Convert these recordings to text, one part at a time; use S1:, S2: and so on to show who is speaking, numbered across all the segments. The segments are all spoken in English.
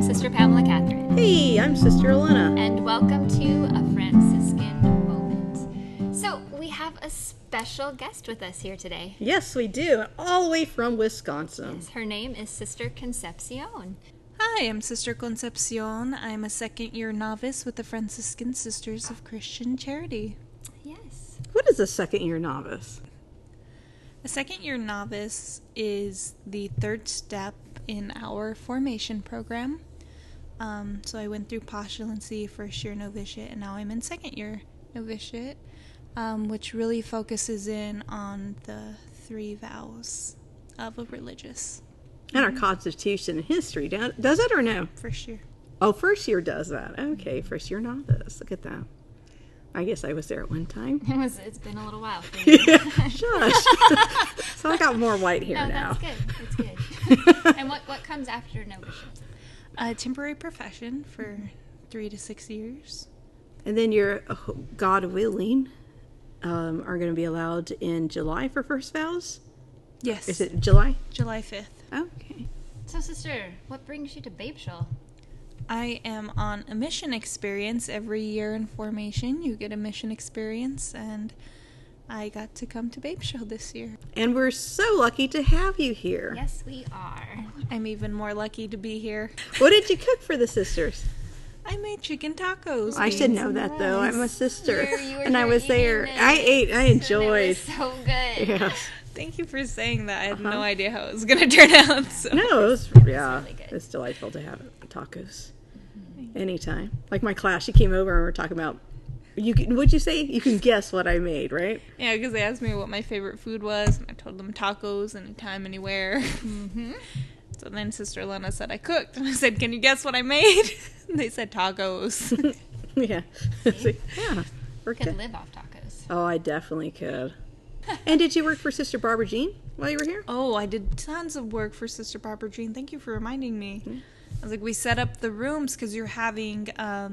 S1: Sister Pamela Catherine.
S2: Hey, I'm Sister Elena.
S1: And welcome to A Franciscan Moment. So, we have a special guest with us here today.
S2: Yes, we do. All the way from Wisconsin.
S1: Yes, her name is Sister Concepcion.
S3: Hi, I'm Sister Concepcion. I'm a second-year novice with the Franciscan Sisters of Christian Charity.
S1: Yes.
S2: What is a second-year novice?
S3: A second-year novice is the third step in our formation program. So I went through postulancy, first-year novitiate, and now I'm in second-year novitiate, which really focuses in on the 3 vows of a religious.
S2: And our Constitution and history, does it or no?
S3: First year.
S2: Oh, first year does that. Okay, first year novice. Look at that. I guess I was there at one time.
S1: It's been a little while for you.
S2: Shush. So I got more white hair now.
S1: That's good. And what comes after novitiate?
S3: A temporary profession for 3 to 6 years.
S2: And then you're, God willing, are going to be allowed in July for first vows?
S3: Yes.
S2: Is it July?
S3: July 5th.
S2: Okay.
S1: So, Sister, what brings you to Babeshul?
S3: I am on a mission experience. Every year in formation, you get a mission experience, and I got to come to Babeshul this year.
S2: And we're so lucky to have you here.
S1: Yes, we are.
S3: I'm even more lucky to be here.
S2: What did you cook for the sisters?
S3: I made chicken tacos.
S2: I should know that, though. I'm a sister.
S1: You were
S2: and I
S1: here
S2: was there.
S1: eating
S2: I
S1: it.
S2: ate. I enjoyed.
S1: It was so good.
S2: Yes.
S3: Thank you for saying that. I had no idea how it was going to turn out. So.
S2: No, it was, yeah.
S1: really good.
S2: It's delightful to have tacos. Anytime. Like my class, she came over and we were talking about, what'd you say? You can guess what I made, right?
S3: Yeah, because they asked me what my favorite food was, and I told them tacos, anytime, anywhere.
S1: Mm-hmm.
S3: So then Sister Elena said I cooked, and I said, "Can you guess what I made?" And they said tacos.
S2: Yeah. See? Yeah. We're
S1: Could
S2: good.
S1: live off tacos.
S2: Oh, I definitely could. And did you work for Sister Barbara Jean while you were here?
S3: Oh, I did tons of work for Sister Barbara Jean. Thank you for reminding me. I was like, we set up the rooms because you're having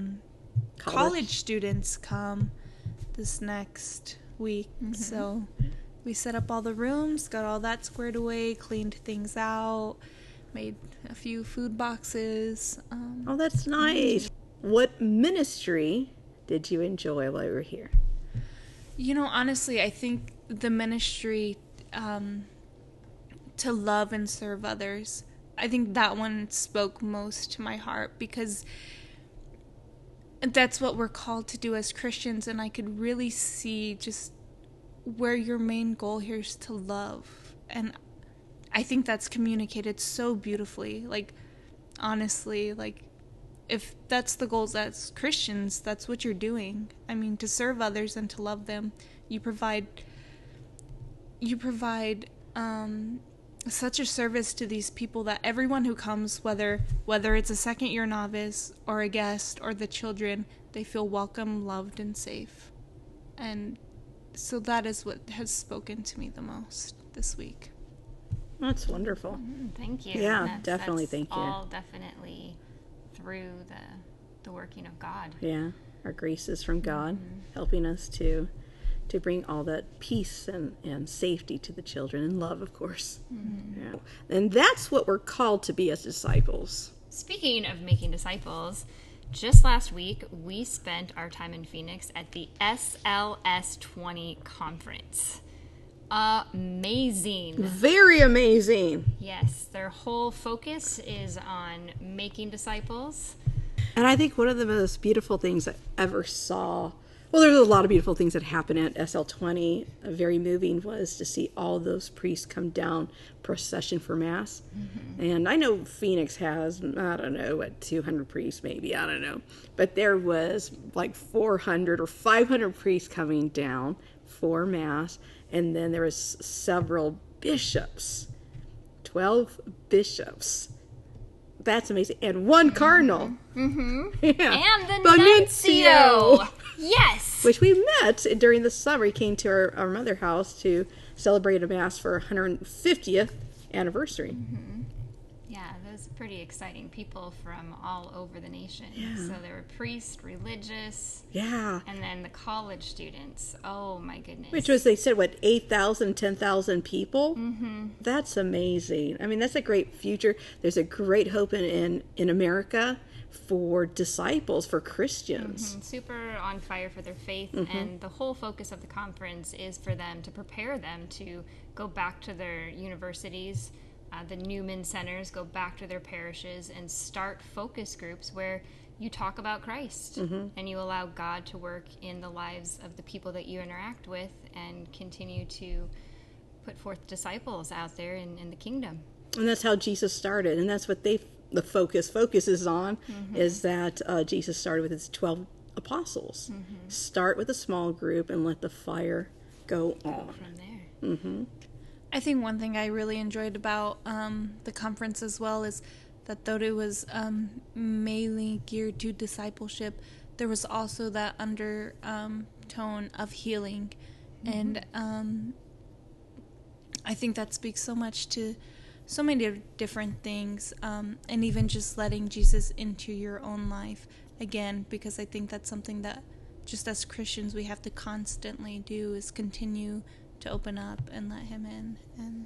S3: college students come this next week.
S1: Mm-hmm.
S3: So we set up all the rooms, got all that squared away, cleaned things out, made a few food boxes.
S2: Oh, that's nice. What ministry did you enjoy while you were here?
S3: You know, honestly, I think the ministry to love and serve others, I think that one spoke most to my heart because that's what we're called to do as Christians, and I could really see just where your main goal here is to love. And I think that's communicated so beautifully. Like, honestly, like, if that's the goals as Christians, that's what you're doing. I mean, to serve others and to love them, you provide such a service to these people that everyone who comes, whether it's a second-year novice or a guest or the children, they feel welcome, loved, and safe. And so that is what has spoken to me the most this week.
S2: That's wonderful.
S1: Thank you.
S2: Yeah,
S1: And
S2: definitely
S1: that's
S2: thank you.
S1: all definitely through the working of God.
S2: Yeah, our grace is from God, helping us to bring all that peace and safety to the children, and love, of course. Yeah. And that's what we're called to be as disciples.
S1: Speaking of making disciples, just last week we spent our time in Phoenix at the SLS 20 conference. Amazing.
S2: Very amazing.
S1: Yes, their whole focus is on making disciples.
S2: And I think one of the most beautiful things I ever saw, well, there's a lot of beautiful things that happen at SL20. Very moving was to see all those priests come down procession for Mass. And I know Phoenix has, I don't know, what, 200 priests maybe, I don't know. But there was like 400 or 500 priests coming down for Mass. And then there was several bishops, 12 bishops. That's amazing. And one cardinal.
S1: Mm-hmm.
S2: Yeah.
S1: And the nuncio. Yes.
S2: Which we met during the summer. He came to our mother house to celebrate a Mass for 150th anniversary.
S1: Yeah, pretty exciting. People from all over the nation.
S2: Yeah.
S1: So there were priests, religious,
S2: Yeah.
S1: and then the college students. Oh my goodness.
S2: Which was, they said, what, 8,000, 10,000 people? Mm-hmm. That's amazing. I mean, that's a great future. There's a great hope in America for disciples, for Christians.
S1: Super on fire for their faith, and the whole focus of the conference is for them to prepare them to go back to their universities, the Newman centers, go back to their parishes and start focus groups where you talk about Christ and you allow God to work in the lives of the people that you interact with and continue to put forth disciples out there in the kingdom.
S2: And that's how Jesus started, and that's what the focus is on, is that Jesus started with his 12 apostles. Start with a small group and let the fire go on.
S1: From there.
S3: I think one thing I really enjoyed about the conference as well is that though it was mainly geared to discipleship, there was also that undertone of healing. And I think that speaks so much to so many different things, and even just letting Jesus into your own life again, because I think that's something that just as Christians we have to constantly do, is continue to open up and let him in,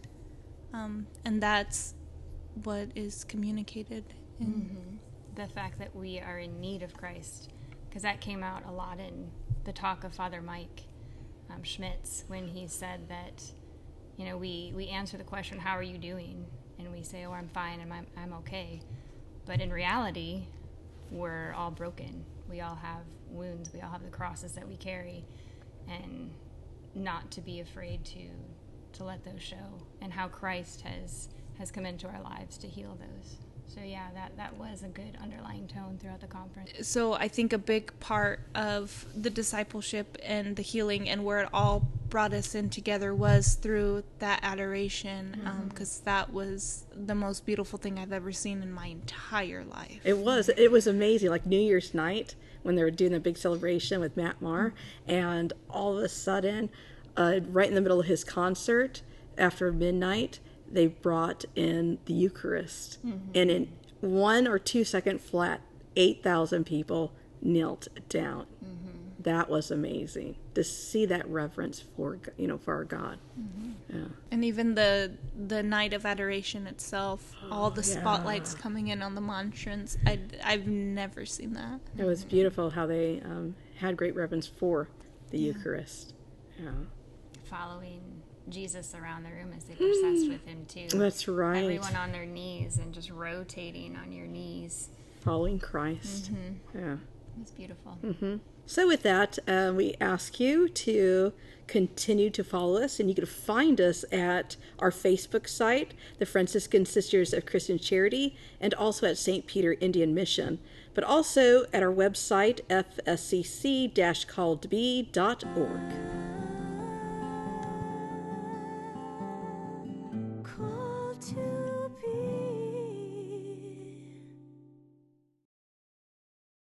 S3: and that's what is communicated in
S1: The fact that we are in need of Christ, because that came out a lot in the talk of Father Mike Schmitz, when he said that, you know, we answer the question, how are you doing? And we say, oh, I'm fine, and I'm okay. But in reality, we're all broken. We all have wounds. We all have the crosses that we carry. And not to be afraid to let those show, and how Christ has come into our lives to heal those. So yeah, that was a good underlying tone throughout the conference.
S3: So I think a big part of the discipleship and the healing and where it all brought us in together was through that adoration, because that was the most beautiful thing I've ever seen in my entire life.
S2: It was amazing. Like New Year's night, when they were doing a big celebration with Matt Maher, and all of a sudden, right in the middle of his concert, after midnight, they brought in the Eucharist. And in 1 or 2 second flat, 8,000 people knelt down. That was amazing to see that reverence for our God. Yeah.
S3: And even the night of adoration itself, all the spotlights coming in on the monstrance, I've never seen that.
S2: It was beautiful how they had great reverence for the Eucharist. Yeah.
S1: Following Jesus around the room as they processed with him too.
S2: That's right.
S1: Everyone on their knees and just rotating on your knees.
S2: Following Christ. Yeah.
S1: It was beautiful.
S2: So with that, we ask you to continue to follow us, and you can find us at our Facebook site, the Franciscan Sisters of Christian Charity, and also at St. Peter Indian Mission, but also at our website, fscc-calledbe.org.